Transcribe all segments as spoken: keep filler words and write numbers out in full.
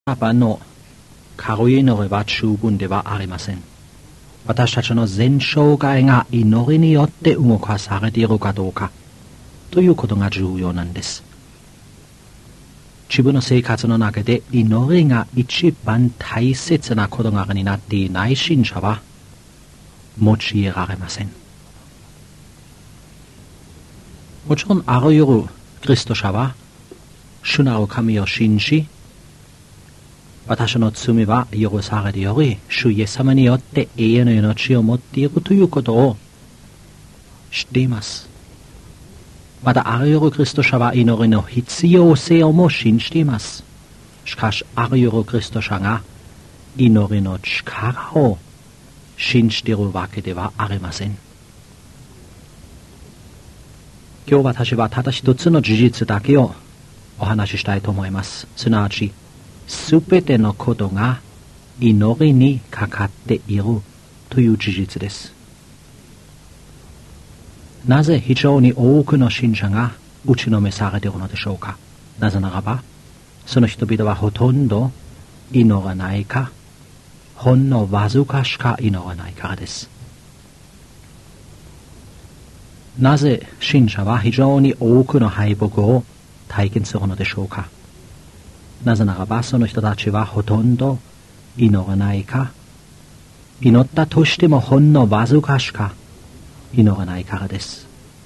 場の軽い祈りは十分ではありません。私たちの全生涯が祈りによって動かされているかどうかということが重要なんです。自分の生活の中で祈りが一番大切な事柄になっていない信者は用いられません。もちろんあらゆるキリスト者は主なる神を信じ、私の罪は許されており、主イエス様によって永遠の命を持っているということを知っています。またあらゆるキリスト者は祈りの必要性をも信じています。しかしあらゆるキリスト者が祈りの力を信じているわけではありません。今日私はただ一つの事実だけをお話ししたいと思います。すなわちすべてのことが祈りにかかっているという事実です。なぜ非常に多くの信者が打ちのめされているのでしょうか。なぜならばその人々はほとんど祈らないか、ほんのわずかしか祈らないからです。なぜ信者は非常に多くの敗北を体験するのでしょうか。なぜならばその人たちはほとんど祈らないか、祈ったとしてもほんのわずかしか祈らないからです。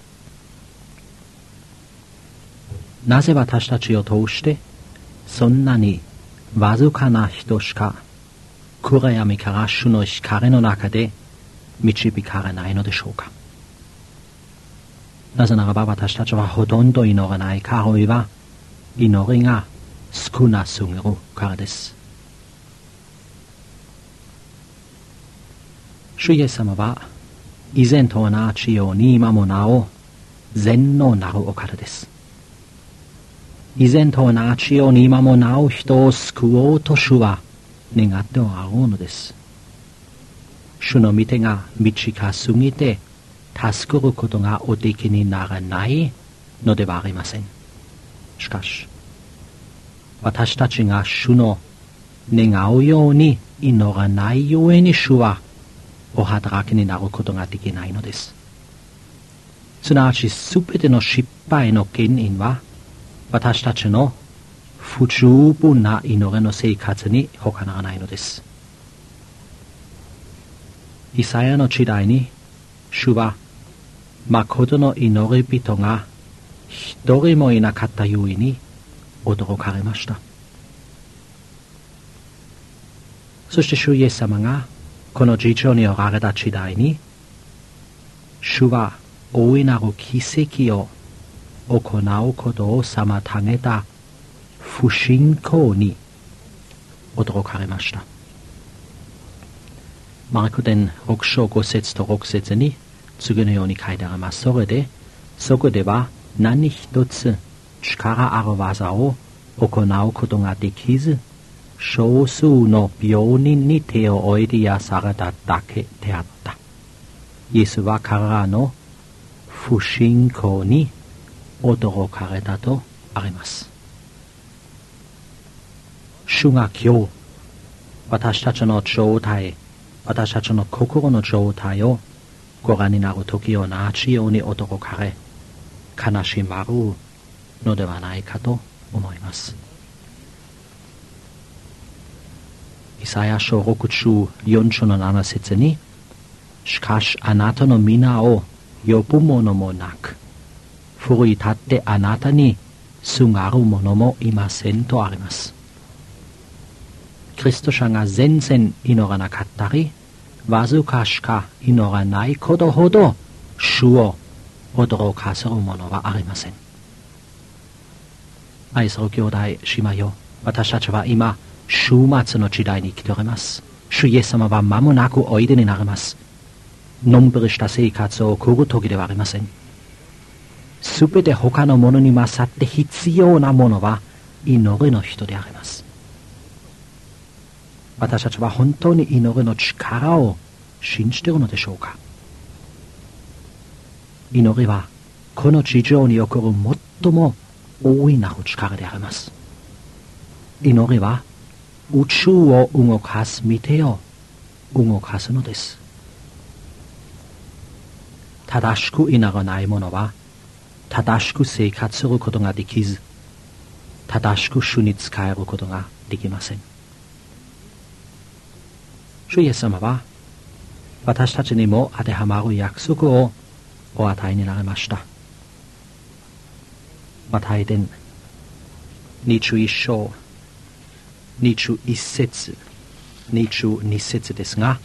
なぜ私たちを通してそんなにわずかな人しか暗闇から主の光の中で導かれないのでしょうか。なぜならば私たちはほとんど祈らないか、あるいは祈りが少なすぎるからです。主イエス様は以前と同じように今もなお善のなるお方です。以前と同じように今もなお人を救おうと主は願っておられるのです。主の御手が短すぎて助けることがおできにならないのではありません。しかし私たちが主の願うように祈らないゆえに主はお働きになることができないのです。すなわちすべての失敗の原因は私たちの不十分な祈りの生活に他ならないのです。イサヤの時代に主は誠の祈り人が一人もいなかったゆえに驚かれました。そして主イエス様がこの地上におられた時代に主は大いなる奇跡を行うことを妨げた不信仰に驚かれました。マルコ伝ろく章ご節とろく節に次のように書いてあります。それでそこでは何一つ力ある技を行うことができず、少数の病人に手を置いて癒されただけであった。イエスは彼らの不信仰に驚かれたとあります。主が今日私たちの状態、私たちの心の状態をご覧になるときを同じように驚かれ悲しまれるのではないかと思います。イサヤ書ろく章よん章のなな節に、しかしあなたの皆を呼ぶ者もなく、奮い立ってあなたにすがる者もいませんとあります。キリスト者が全然祈らなかったり、わずかしか祈らないことほど主を驚かせるものはありません。愛する兄弟姉妹よ、私たちは今終末の時代に生きております。主イエス様は間もなくおいでになります。のんびりした生活を送る時ではありません。すべて他のものに勝って必要なものは祈りの人であります。私たちは本当に祈りの力を信じているのでしょうか。祈りはこの地上に起こる最も大いなる力であります。祈りは宇宙を動かす見てを動かすのです。正しく祈らない者は正しく生活することができず、正しく主に仕えることができません。主イエス様は私たちにも当てはまる約束をお与えになりました。マタイ伝にじゅういっ章にじゅういち節にじゅうに節ですが、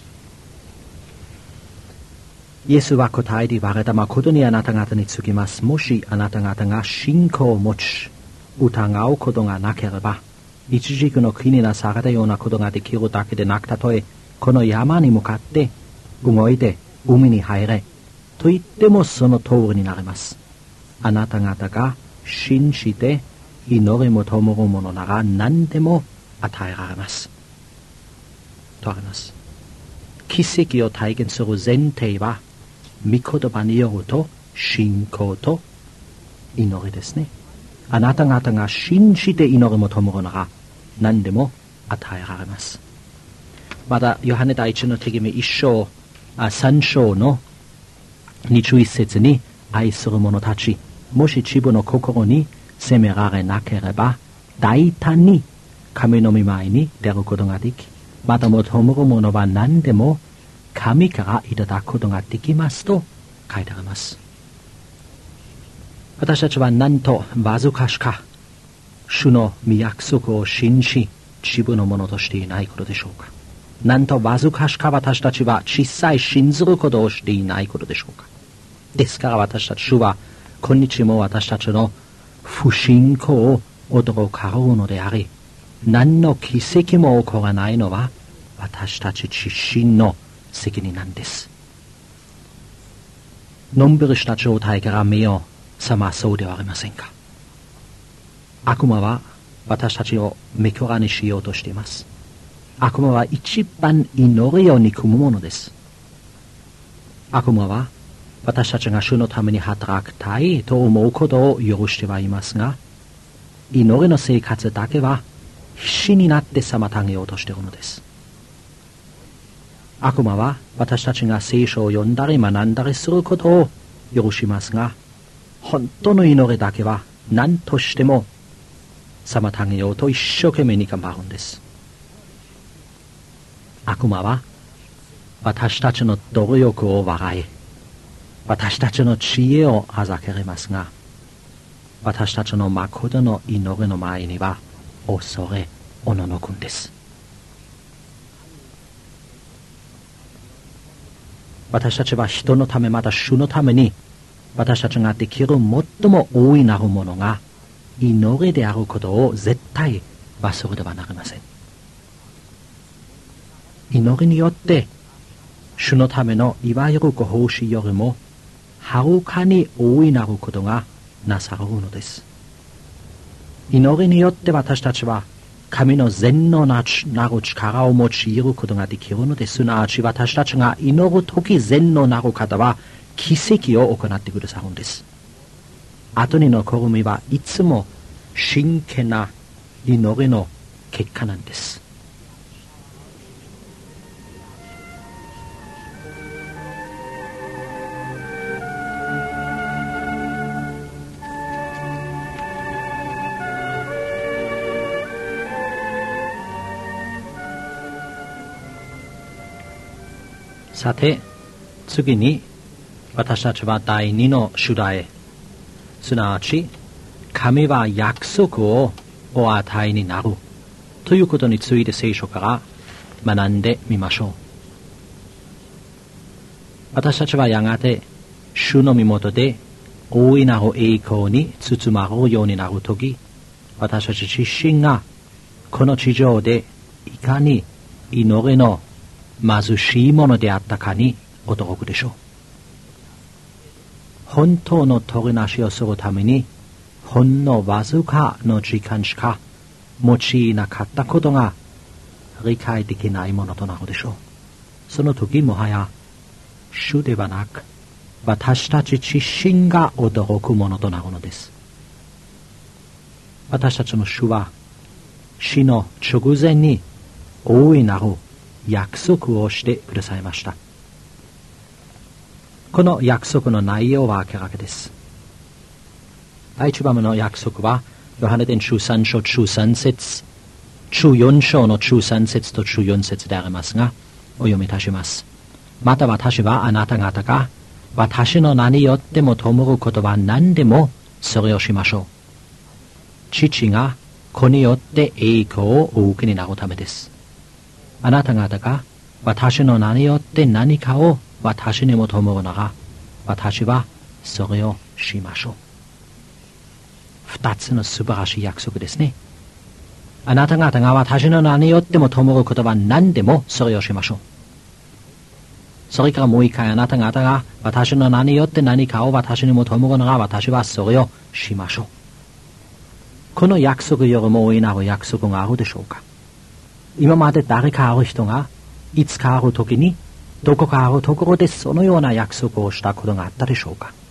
イエスは答えて言われた誠にあなた方に告げます。もしあなた方が信仰を持ち疑うことがなければ、一軸の木になされたようなことができるだけでなく、たとえこの山に向かって動いて海に入れと言ってもその通りになります。あなた方が信じて祈り求めるものなら何でも与えられますとあります。奇跡を体験する前提は御言葉によると信仰と祈りですね。あなた方が信じて祈り求めるなら何でも与えられます。またヨハネ第一の手紙一章あ三章のにじゅういち節に、愛する者たち、もし自分の心に責められなければ大胆に神の御前に出ることができ、また求めるものは何でも神からいただくことができますと書いてあります。私たちはなんとわずかしか主の御約束を信じ自分のものとしていないことでしょうか。なんとわずかしか私たちは小さい信ずることをしていないことでしょうか。ですから私たち主は今日も私たちの不信仰を驚かれるのであり、何の奇跡も起こらないのは私たち自身の責任なんです。のんびりした状態から目を覚まそうではありませんか。悪魔は私たちを目くらにしようとしています。悪魔は一番祈りを憎むものです。悪魔は私たちが主のために働きたいと思うことを許してはいますが、祈りの生活だけは必死になって妨げようとしているのです。悪魔は私たちが聖書を読んだり学んだりすることを許しますが、本当の祈りだけは何としても妨げようと一生懸命に頑張るんです。悪魔は私たちの努力を笑い、私たちの知恵をあざけれますが、私たちの誠の祈りの前には恐れおののくんです。私たちは人のため、また主のために私たちができる最も大いなるものが祈りであることを絶対忘れてはなりません。祈りによって主のためのいわゆるご奉仕よりもはるかに大いなることがなされるのです。祈りによって私たちは神の全能なる力を用いることができるのです。すなわち私たちが祈るとき全能なる方は奇跡を行ってくださるんです。後に残る身はいつも真剣な祈りの結果なんです。さて次に私たちは第二の主題、すなわち神は約束をお与えになるということについて聖書から学んでみましょう。私たちはやがて主の身元で大いなる栄光に包まれるようになるとき、私たち自身がこの地上でいかに祈りの貧しいものであったかに驚くでしょう。本当の取りなしをするためにほんのわずかの時間しか用いなかったことが理解できないものとなるでしょう。その時もはや主ではなく私たち自身が驚くものとなるのです。私たちの主は死の直前に大いなる約束をしてくださいました。この約束の内容は明らかです。第一番の約束はヨハネ伝中三章中三節、中四章の中三節と中四節でありますが、お読みいたします。また私はあなた方が私の名によっても弔うことは何でもそれをしましょう。父が子によって栄光をお受けになるためです。あなた方が私の名によって何かを私にも弔うなら、私はそれをしましょう。二つの素晴らしい約束ですね。あなた方が私の名によっても弔うことは何でもそれをしましょう。それからもう一回、あなた方が私の名によって何かを私にも弔うなら、私はそれをしましょう。この約束よりも大いなる約束があるでしょうか。今まで誰かある人がいつかある時にどこかあるところでそのような約束をしたことがあったでしょうか。